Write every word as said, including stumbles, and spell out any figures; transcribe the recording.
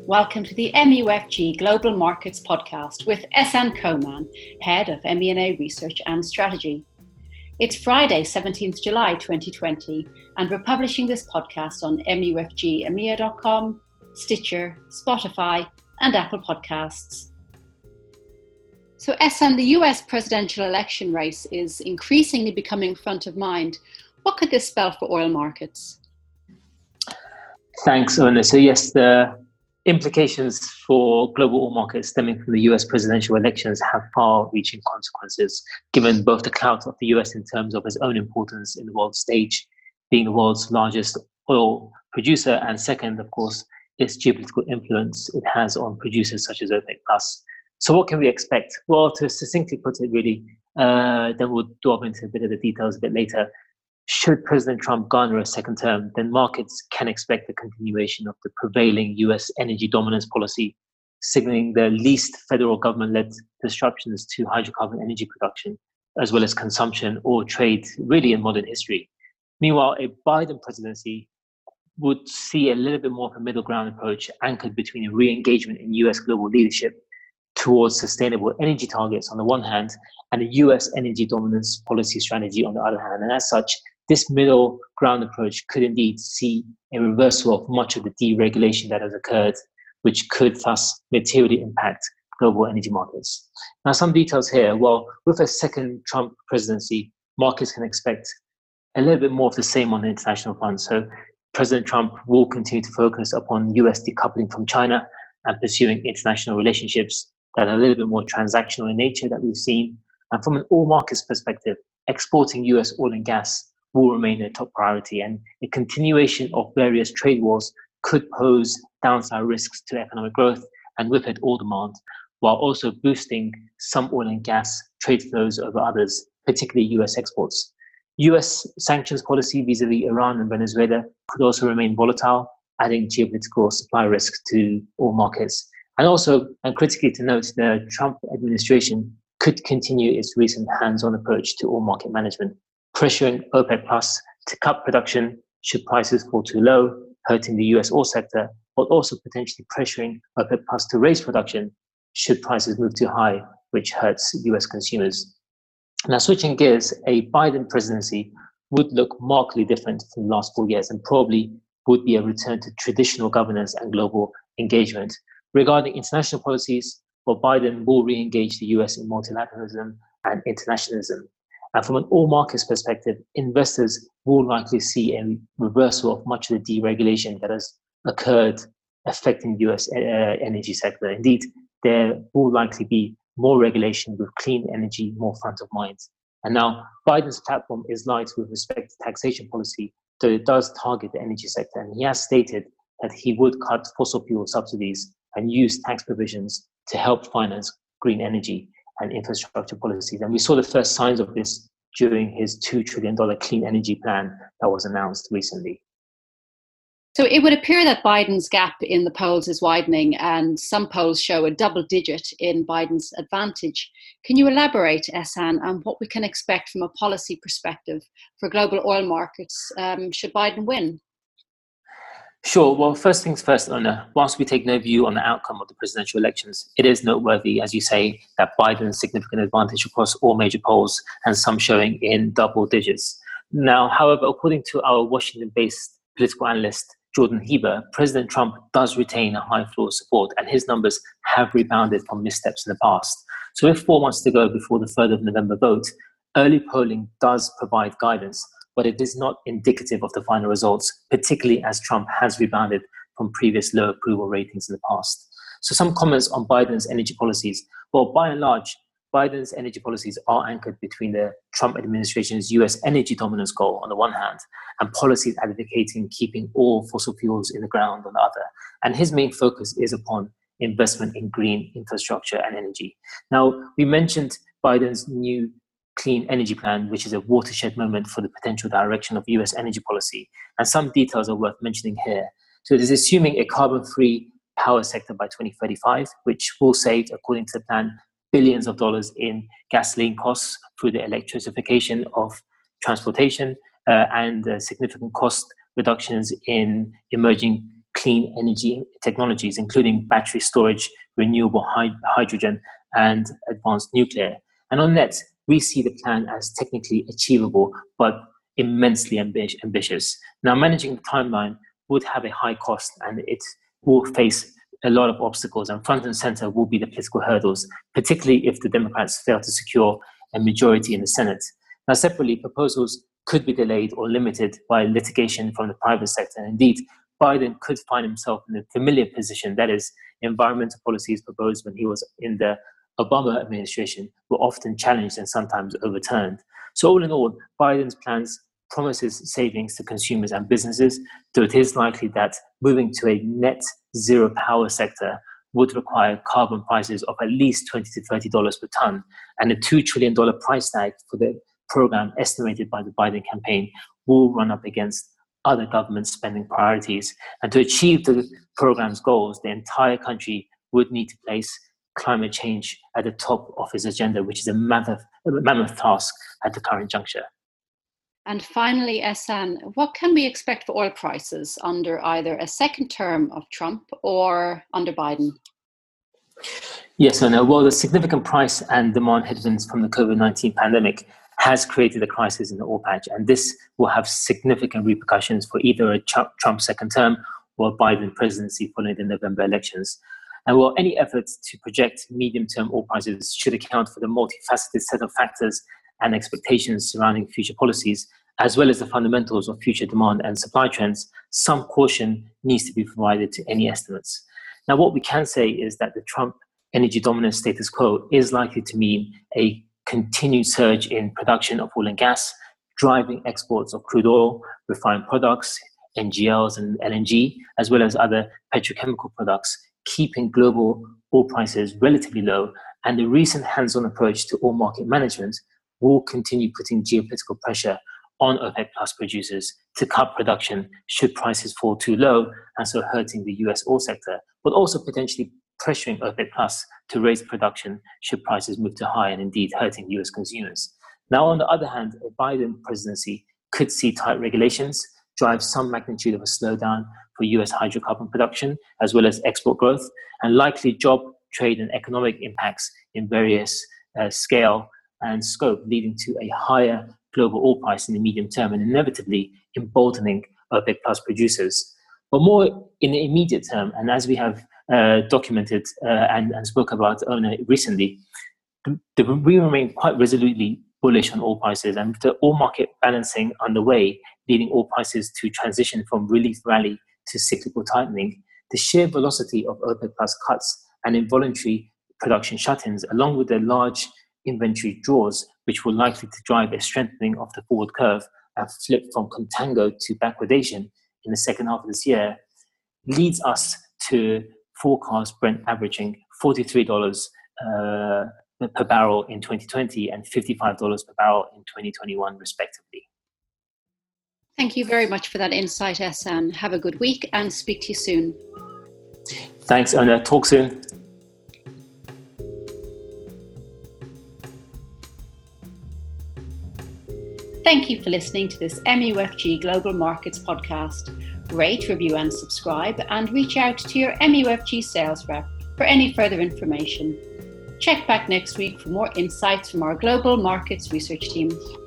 Welcome to the M U F G Global Markets Podcast with Ehsan Koman, Head of M E and A Research and Strategy. It's Friday, seventeenth July twenty twenty, and we're publishing this podcast on M U F G E M E A dot com, Stitcher, Spotify, and Apple Podcasts. So Ehsan, the U S presidential election race is increasingly becoming front of mind. What could this spell for oil markets? Thanks, Ona. So yes, the implications for global oil markets stemming from the U S presidential elections have far-reaching consequences, given both the clout of the U S in terms of its own importance in the world stage, being the world's largest oil producer, and second, of course, its geopolitical influence it has on producers such as OPEC plus. So what can we expect? Well, to succinctly put it really, uh, then we'll delve into a bit of the details a bit later. Should President Trump garner a second term, then markets can expect the continuation of the prevailing U S energy dominance policy, signaling the least federal government-led disruptions to hydrocarbon energy production, as well as consumption or trade, really in modern history. Meanwhile, a Biden presidency would see a little bit more of a middle ground approach anchored between a re-engagement in U S global leadership towards sustainable energy targets on the one hand, and a U S energy dominance policy strategy on the other hand. And as such, this middle ground approach could indeed see a reversal of much of the deregulation that has occurred, which could thus materially impact global energy markets. Now, some details here. Well, with a second Trump presidency, markets can expect a little bit more of the same on the international front. So President Trump will continue to focus upon U S decoupling from China and pursuing international relationships that are a little bit more transactional in nature that we've seen. And from an oil markets perspective, exporting U S oil and gas will remain a top priority, and a continuation of various trade wars could pose downside risks to economic growth and with it oil demand, while also boosting some oil and gas trade flows over others, particularly U S exports. U S sanctions policy vis-a-vis Iran and Venezuela could also remain volatile, adding geopolitical supply risks to oil markets. And also, and critically to note, the Trump administration could continue its recent hands-on approach to oil market management, pressuring OPEC plus to cut production should prices fall too low, hurting the U S oil sector, but also potentially pressuring OPEC plus to raise production should prices move too high, which hurts U S consumers. Now, switching gears, a Biden presidency would look markedly different from the last four years and probably would be a return to traditional governance and global engagement. Regarding international policies, well, Biden will re-engage the U S in multilateralism and internationalism. And from an oil markets perspective, investors will likely see a reversal of much of the deregulation that has occurred affecting the U S uh, energy sector. Indeed, there will likely be more regulation with clean energy more front of mind. And now, Biden's platform is light with respect to taxation policy, though it does target the energy sector. And he has stated that he would cut fossil fuel subsidies and use tax provisions to help finance green energy and infrastructure policies. And we saw the first signs of this during his two trillion dollars clean energy plan that was announced recently. So it would appear that Biden's gap in the polls is widening, and some polls show a double digit in Biden's advantage. Can you elaborate, Ehsan, on what we can expect from a policy perspective for global oil markets um, should Biden win? Sure. Well, first things first, Ona, whilst we take no view on the outcome of the presidential elections, it is noteworthy, as you say, that Biden's significant advantage across all major polls and some showing in double digits. Now, however, according to our Washington-based political analyst, Jordan Heber, President Trump does retain a high floor of support and his numbers have rebounded from missteps in the past. So with four months to go before the third of November vote, early polling does provide guidance, but it is not indicative of the final results, particularly as Trump has rebounded from previous low approval ratings in the past. So some comments on Biden's energy policies. Well, by and large, Biden's energy policies are anchored between the Trump administration's U S energy dominance goal on the one hand, and policies advocating keeping all fossil fuels in the ground on the other. And his main focus is upon investment in green infrastructure and energy. Now, we mentioned Biden's new Clean Energy Plan, which is a watershed moment for the potential direction of U S energy policy. And some details are worth mentioning here. So it is assuming a carbon-free power sector by twenty thirty-five, which will save, according to the plan, billions of dollars in gasoline costs through the electrification of transportation uh, and uh, significant cost reductions in emerging clean energy technologies, including battery storage, renewable hy- hydrogen, and advanced nuclear. And on net, we see the plan as technically achievable, but immensely ambi- ambitious. Now, managing the timeline would have a high cost, and it will face a lot of obstacles, and front and center will be the political hurdles, particularly if the Democrats fail to secure a majority in the Senate. Now, separately, proposals could be delayed or limited by litigation from the private sector. And indeed, Biden could find himself in a familiar position, that is, environmental policies proposed when he was in the Obama administration were often challenged and sometimes overturned. So all in all, Biden's plans promises savings to consumers and businesses, though it is likely that moving to a net zero power sector would require carbon prices of at least twenty to thirty dollars per ton, and a two trillion dollars price tag for the program estimated by the Biden campaign will run up against other government spending priorities. And to achieve the program's goals, the entire country would need to place climate change at the top of its agenda, which is a mammoth, a mammoth task at the current juncture. And finally, Ehsan, what can we expect for oil prices under either a second term of Trump or under Biden? Yes, so now, well, the significant price and demand headwinds from the COVID nineteen pandemic has created a crisis in the oil patch, and this will have significant repercussions for either a Trump second term or a Biden presidency following the November elections. And while any efforts to project medium-term oil prices should account for the multifaceted set of factors and expectations surrounding future policies, as well as the fundamentals of future demand and supply trends, some caution needs to be provided to any estimates. Now, what we can say is that the Trump energy dominance status quo is likely to mean a continued surge in production of oil and gas, driving exports of crude oil, refined products, N G Ls and L N G, as well as other petrochemical products, keeping global oil prices relatively low. And the recent hands-on approach to oil market management will continue putting geopolitical pressure on OPEC plus producers to cut production should prices fall too low, and so hurting the U S oil sector, but also potentially pressuring OPEC plus to raise production should prices move too high, and indeed hurting U S consumers. Now, on the other hand, a Biden presidency could see tight regulations drive some magnitude of a slowdown for U S hydrocarbon production, as well as export growth, and likely job, trade, and economic impacts in various uh, scale and scope, leading to a higher global oil price in the medium term and inevitably emboldening OPEC plus producers. But more in the immediate term, and as we have uh, documented uh, and, and spoke about uh, recently, the, the, we remain quite resolutely bullish on oil prices, and with the oil market balancing underway, leading oil prices to transition from relief rally to cyclical tightening, the sheer velocity of OPEC plus cuts and involuntary production shut-ins, along with the large inventory draws, which will likely to drive a strengthening of the forward curve and flip from contango to backwardation in the second half of this year, leads us to forecast Brent averaging forty-three dollars uh, per barrel in twenty twenty and fifty-five dollars per barrel in twenty twenty-one, respectively. Thank you very much for that insight, Ehsan. Have a good week and speak to you soon. Thanks, Ona. Talk soon. Thank you for listening to this M U F G Global Markets podcast. Rate, review and subscribe, and reach out to your M U F G sales rep for any further information. Check back next week for more insights from our Global Markets research team.